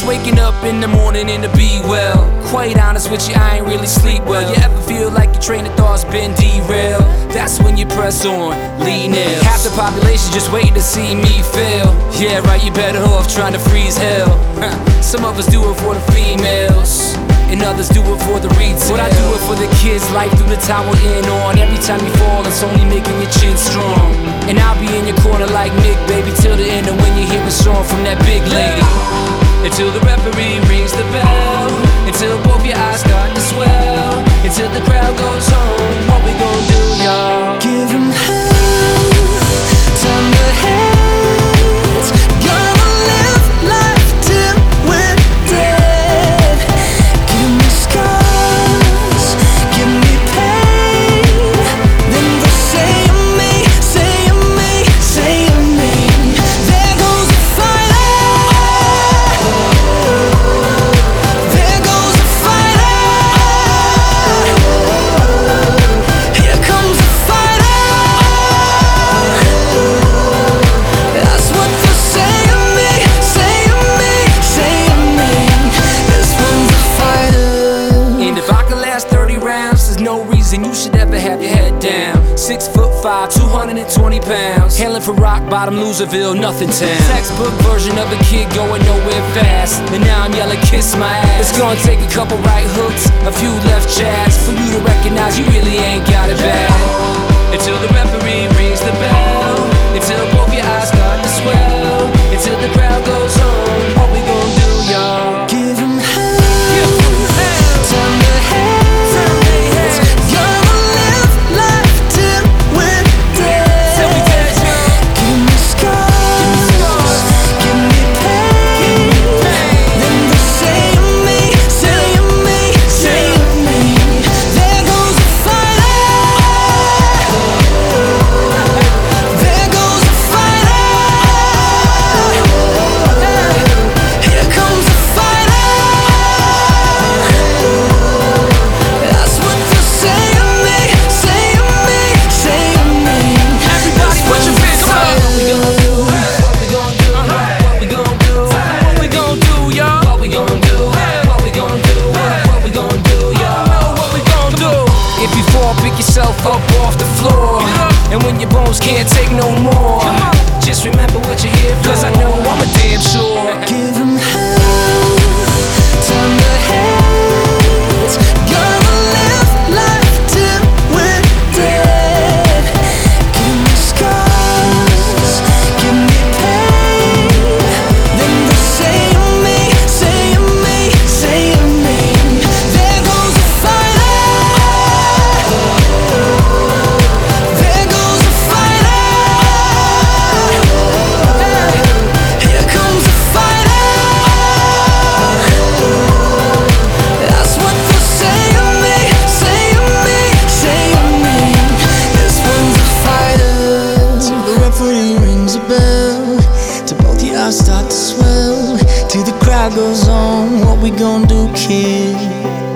waking up in the morning and to be well. Quite honest with you, I ain't really sleep well. You ever feel like your train of thought's been derailed? That's when you press on, lean in. Half the population just waiting to see me fail. Yeah, right, you better off trying to freeze hell. Some of us do it for the females, and others do it for the retail. But I do it for the kids, life through the time we're in on. Every time you fall, it's only making your chin strong. And I'll be in your corner like Nick, baby, till the end of when you hear a song from that big lady. Until the referee rings the bell, until both your eyes start to swell, until the crowd goes home. What we gon' do, y'all? Give 'em hell, turn the heads. Gonna live life till we're dead. Give me scars, give me pain. Then they'll say of me, say of me, say of me. There goes the fighter. There goes the fighter. Here comes the fighter. That's what they'll say of me, say of me, say of me. This one's a fighter. And if I could last 30 rounds, there's no reason you should ever have your head down. 6'5", 220 pounds, hailing from rock bottom, Loserville, nothing town. Textbook version of a kid going nowhere fast, and now I'm yelling, kiss my ass. It's gonna take a couple right hooks, a few left jabs, for you to recognize you really ain't got it bad. Until the referee rings the bell, until both your eyes start to swell, until the crowd goes home. What we gon' do, y'all? Give 'em hell, turn the heads. Gonna live life till we're dead. Give me scars, give me pain. Then they'll say of me, say of me, say of me. There goes the fighter. There goes the fighter. Here comes the fighter. That's what they'll say of me, say of me, say of me. Everybody put your hands up. What we gon' do? What we gon' do? What we gon' do? What we gon' do, y'all? What we gon' do? What we gon' do? What we gon' do, y'all? What we gon' do? If you fall, pick yourself up off the floor. And when your bones can't take no more, just remember what you're here for. 'Cause I know I'm a damn sure. Give 'em hell, turn the heads. Gonna live life till we're dead. Give me scars, give me pain. Then they'll say of me, say of me, say of me. There goes the fighter. There goes the fighter. Here comes the fighter. That's what they'll say of me, say of me, say of me. This one's a fighter. Till the referee rings a bell, till both your eyes start to swell, till the crowd goes on. What we gon' do, kid?